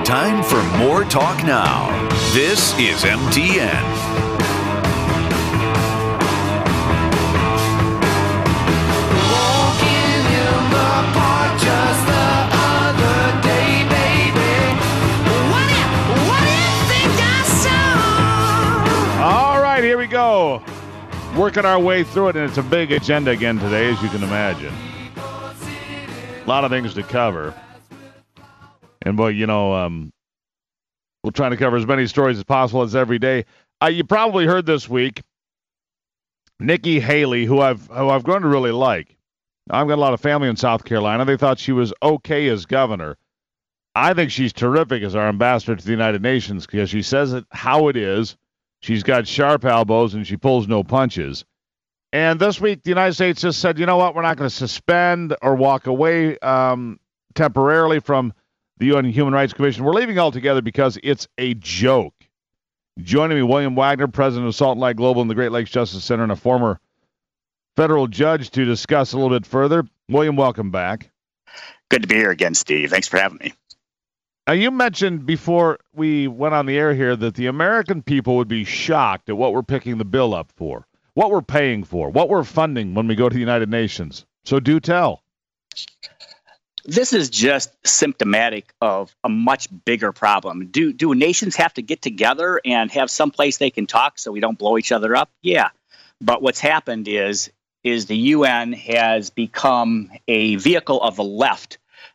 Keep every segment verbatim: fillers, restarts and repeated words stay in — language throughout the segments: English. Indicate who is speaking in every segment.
Speaker 1: Time for more talk now. This is M T N.
Speaker 2: Here we go. Working our way through it, and it's a big agenda again today, as you can imagine. A lot of things to cover. And, boy, you know, um, we'll try to cover as many stories as possible as every day. Uh, you probably heard this week, Nikki Haley, who I've who I've grown to really like. I've got a lot of family in South Carolina. They thought she was okay as governor. I think she's terrific as our ambassador to the United Nations because she says it how it is. She's got sharp elbows, and she pulls no punches. And this week, the United States just said, you know what, we're not going to suspend or walk away um, temporarily from the U N Human Rights Commission. We're leaving altogether because it's a joke. Joining me, William Wagner, president of Salt Lake Global and the Great Lakes Justice Center, and a former federal judge to discuss a little bit further. William, welcome back.
Speaker 3: Good to be here again, Steve. Thanks for having me.
Speaker 2: Now, you mentioned before we went on the air here that the American people would be shocked at what we're picking the bill up for, what we're paying for, what we're funding when we go to the United Nations. So do tell.
Speaker 3: This is just symptomatic of a much bigger problem. Do do nations have to get together and have some place they can talk so we don't blow each other up? Yeah. But what's happened is, is the U N has become a vehicle of the left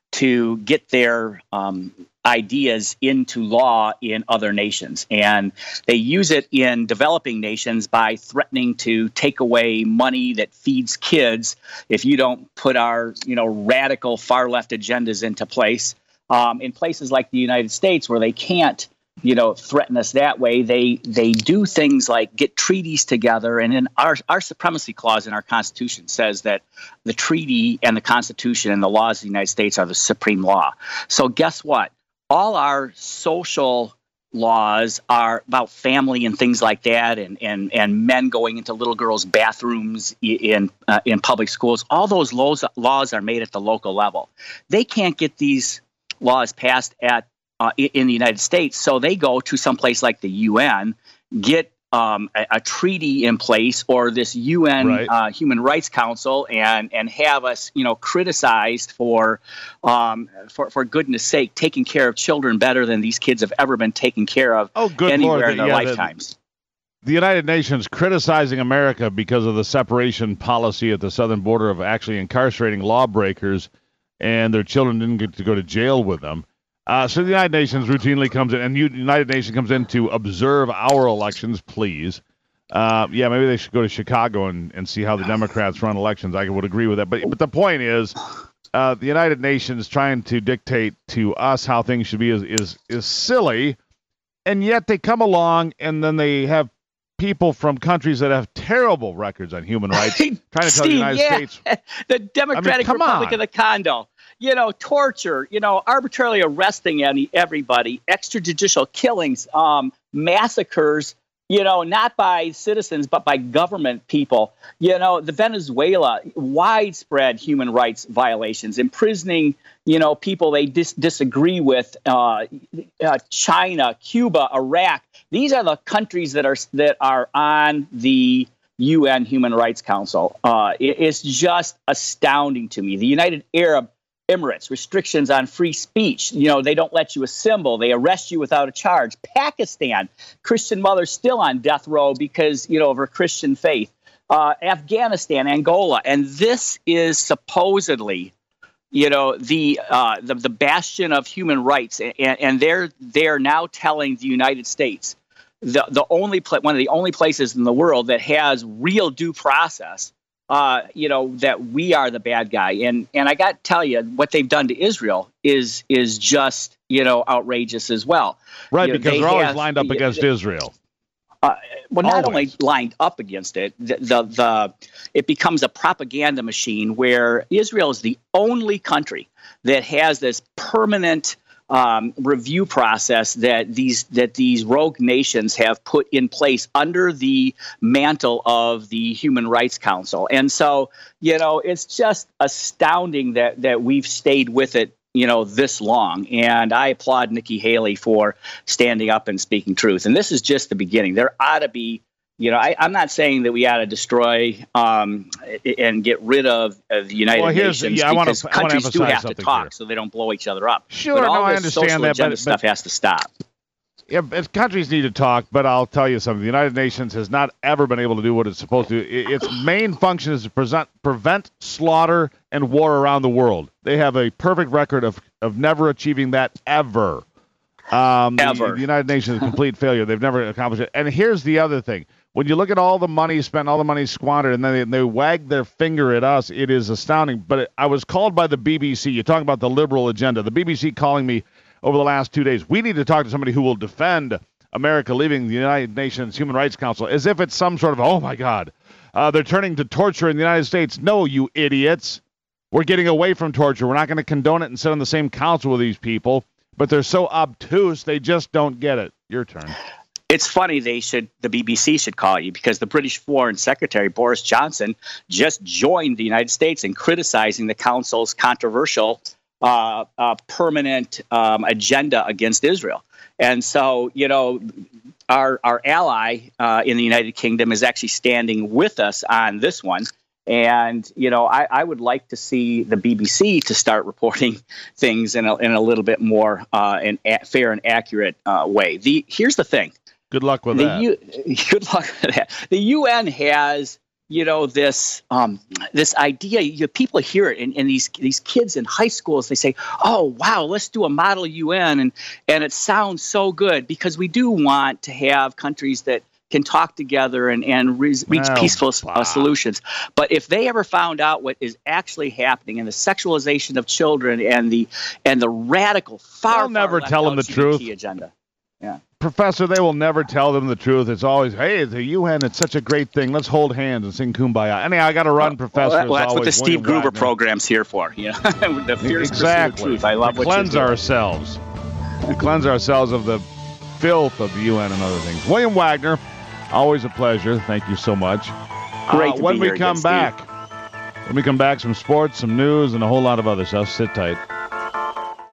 Speaker 3: to get their um, ideas into law in other nations. And they use it in developing nations by threatening to take away money that feeds kids if you don't put our, you know, radical far left agendas into place. Um, in places like the United States where they can't, you know, threaten us that way, they they do things like get treaties together. And in our our supremacy clause in our Constitution says that the treaty and the Constitution and the laws of the United States are the supreme law. So guess what? All our social laws are about family and things like that, and and and men going into little girls' bathrooms in uh, in public schools. All those laws laws are made at the local level. They can't get these laws passed at Uh, in the United States, so they go to someplace like the U N, get um, a, a treaty in place, or this U N
Speaker 2: right.
Speaker 3: uh, Human Rights Council, and and have us, you know, criticized for, um, for for goodness sake, taking care of children better than these kids have ever been taken care of
Speaker 2: oh, good
Speaker 3: anywhere
Speaker 2: Lord.
Speaker 3: in their
Speaker 2: yeah,
Speaker 3: lifetimes.
Speaker 2: The, the United Nations criticizing America because of the separation policy at the southern border of actually incarcerating lawbreakers, and their children didn't get to go to jail with them. Uh, so the United Nations routinely comes in, and the United Nations comes in to observe our elections, please. Uh, yeah, maybe they should go to Chicago and, and see how the Democrats run elections. I would agree with that. But but the point is, uh, the United Nations trying to dictate to us how things should be is, is, is silly, and yet they come along, and then they have people from countries that have terrible records on human rights trying to
Speaker 3: Steve,
Speaker 2: tell the United
Speaker 3: yeah.
Speaker 2: States.
Speaker 3: The Democratic
Speaker 2: I mean,
Speaker 3: Republic
Speaker 2: on.
Speaker 3: of the Congo. You know, torture, you know, arbitrarily arresting any, everybody, extrajudicial killings, um, massacres, you know, not by citizens, but by government people. You know, the Venezuela, widespread human rights violations, imprisoning, you know, people they dis- disagree with, uh, uh, China, Cuba, Iraq. These are the countries that are that are on the U N Human Rights Council. Uh, it, it's just astounding to me. The United Arab Emirates, restrictions on free speech. You know, they don't let you assemble. They arrest you without a charge. Pakistan, Christian mother still on death row because, you know, of her Christian faith. Uh, Afghanistan, Angola. And this is supposedly, you know, the uh, the, the bastion of human rights. And, and they're they're now telling the United States, the, the only pla- one of the only places in the world that has real due process, Uh, you know, that we are the bad guy. And and I got to tell you, what they've done to Israel is is just, you know, outrageous as well.
Speaker 2: Right,
Speaker 3: you know,
Speaker 2: because
Speaker 3: they
Speaker 2: they're always
Speaker 3: have,
Speaker 2: lined up against
Speaker 3: uh,
Speaker 2: Israel.
Speaker 3: Uh, well, not
Speaker 2: always.
Speaker 3: only lined up against it, the, the the it becomes a propaganda machine where Israel is the only country that has this permanent Um, review process that these that these rogue nations have put in place under the mantle of the Human Rights Council. And so, you know, it's just astounding that that we've stayed with it you know, this long. And I applaud Nikki Haley for standing up and speaking truth. And this is just the beginning. There ought to be, you know, I, I'm not saying that we ought to destroy um, and get rid of, of the United
Speaker 2: well,
Speaker 3: Nations
Speaker 2: yeah,
Speaker 3: because
Speaker 2: wanna,
Speaker 3: countries do have to talk
Speaker 2: here.
Speaker 3: so they don't blow each other up.
Speaker 2: Sure,
Speaker 3: but all
Speaker 2: no, I
Speaker 3: this
Speaker 2: understand
Speaker 3: social
Speaker 2: that,
Speaker 3: agenda
Speaker 2: but,
Speaker 3: stuff
Speaker 2: but,
Speaker 3: has to stop.
Speaker 2: Yeah, countries need to talk, but I'll tell you something. The United Nations has not ever been able to do what it's supposed to. Its main function is to present, prevent slaughter and war around the world. They have a perfect record of, of never achieving that ever. Um,
Speaker 3: ever.
Speaker 2: The, the United Nations is a complete failure. They've never accomplished it. And here's the other thing. When you look at all the money spent, all the money squandered, and then they, they wag their finger at us, it is astounding. But it, I was called by the B B C. You're talking about the liberal agenda. The B B C calling me over the last two days. We need to talk to somebody who will defend America leaving the United Nations Human Rights Council as if it's some sort of, oh, my God, uh, they're turning to torture in the United States. No, you idiots. We're getting away from torture. We're not going to condone it and sit on the same council with these people. But they're so obtuse, they just don't get it. Your turn.
Speaker 3: It's funny they should, the B B C should call you because the British Foreign Secretary, Boris Johnson, just joined the United States in criticizing the council's controversial Uh, uh, permanent um, agenda against Israel. And so, you know, our our ally uh, in the United Kingdom is actually standing with us on this one. And, you know, I, I would like to see the B B C to start reporting things in a, in a little bit more uh, an a- fair and accurate uh, way. The Here's the thing.
Speaker 2: Good luck with
Speaker 3: the
Speaker 2: that.
Speaker 3: U, good luck with that. The U N has, you know, this um, this idea. You, people hear it, and, and these these kids in high schools, they say, "Oh, wow, let's do a model U N," and and it sounds so good because we do want to have countries that can talk together and and re- reach
Speaker 2: Oh,
Speaker 3: peaceful
Speaker 2: wow.
Speaker 3: uh, solutions. But if they ever found out what is actually happening and the sexualization of children and the and the radical far,
Speaker 2: They'll never
Speaker 3: far
Speaker 2: tell them the
Speaker 3: left L G B T
Speaker 2: truth.
Speaker 3: agenda, yeah.
Speaker 2: Professor, they will never tell them the truth. It's always, hey, the U N, it's such a great thing. Let's hold hands and sing Kumbaya. Anyhow, I got to run,
Speaker 3: well,
Speaker 2: Professor.
Speaker 3: Well, that's
Speaker 2: always,
Speaker 3: what the Steve
Speaker 2: William
Speaker 3: Gruber
Speaker 2: Wagner.
Speaker 3: program's here for. You know, the fierce pursuit of
Speaker 2: Exactly.
Speaker 3: truth. I love
Speaker 2: to
Speaker 3: what
Speaker 2: cleanse
Speaker 3: you're doing.
Speaker 2: ourselves. To cleanse ourselves of the filth of the U N and other things. William Wagner, always a pleasure. Thank you so much.
Speaker 3: Great
Speaker 2: Uh,
Speaker 3: to
Speaker 2: when
Speaker 3: be
Speaker 2: we
Speaker 3: here
Speaker 2: come
Speaker 3: again,
Speaker 2: back,
Speaker 3: Steve.
Speaker 2: when we come back, some sports, some news, and a whole lot of other stuff. Sit tight.